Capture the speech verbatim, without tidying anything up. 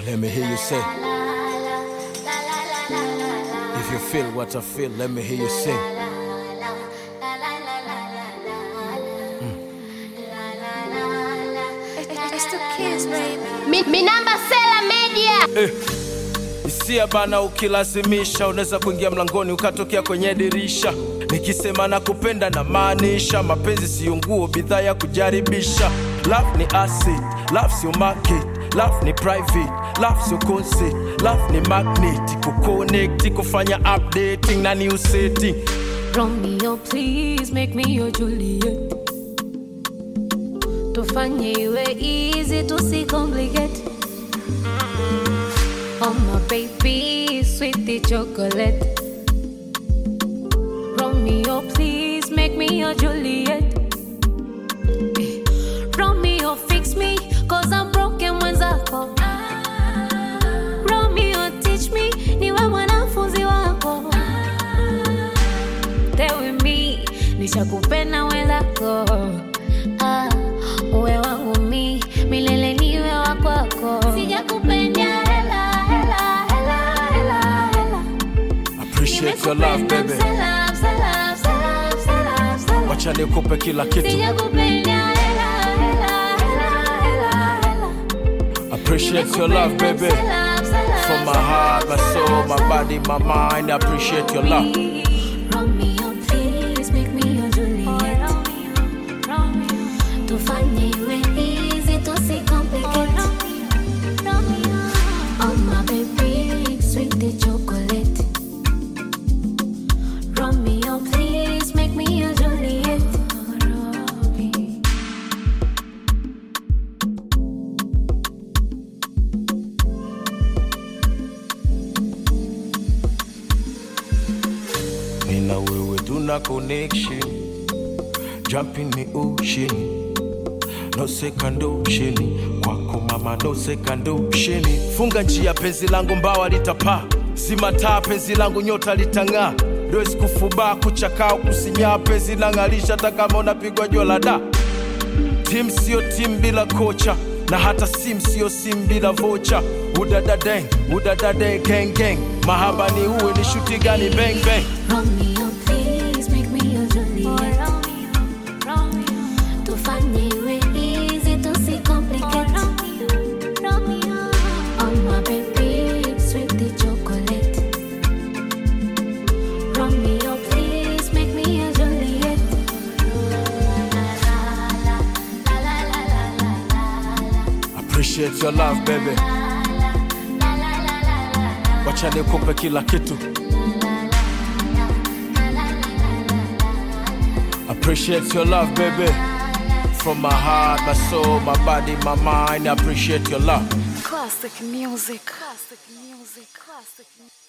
Let me hear you say. If you feel what I feel, let me hear you sing. Minamba Sela Media. Eh. Isia bana ukilazimisha unaweza kuingia mlangoni ukatokea kwenye dirisha. Nikisema na kupenda na maanisha, mapenzi si nguo bidhaa ya kujaribisha. Love ni acid, love sio market, love ni private, love sio concert, love ni magnet, kuconnect, kufanya updating na new setting. Romeo, please make me your Juliet. Tufanye iwe easy, tusi complicate. Oh my baby, sweetie chocolate. Romeo, please make me your Juliet. Eh. Romeo, fix me, cause I'm broken mwenzako. Romeo, teach me, niwe mwanafunzi wako. Stay with me, nishakupenda wenzako. Ah, uwe wangu mi, milele niwe wakwako. Sijakupenda hela, hela, hela, hela, hela. Appreciate your love, baby. Salam, salam, salam, salam, salam. Wacha nikupe kila kitu. Sijakupenda hela, hela, hela, hela, hela. Appreciate your love, baby. Salam, salam, From my heart, my soul, my body, my mind, I appreciate your love. Romeo, please make me your Juliet. Tufanye iwe easy, tusi complicate. Oh my baby, sweetie chocolate. Romeo, please make me your Juliet. Me na wewe tuna connection, jump in the ocean. No second ocean, kwako mama no second ocean. Funga njia penzi langu mbawa litapaa, zima taa penzi langu nyota litang'aa. Does kufuba kuchakaa kusinya penzi langalisha hata kama unapigwa jua la da. Team sio team bila kocha, na hata sim sio sim bila vocha. Udada dang, udada dang gang gang. Mahaba ni uwe ni shuti gani bang bang. Romeo, please make me your Juliet. Tufanye iwe easy, tusi complicate. Oh my baby, sweetie chocolate. Romeo, please make me your Juliet. Appreciate your love, baby. Wacha nikupe kila kitu. Appreciate your love, baby. From my heart, my soul, my body, my mind, I appreciate your love. Classic music. Classic music. Classic music.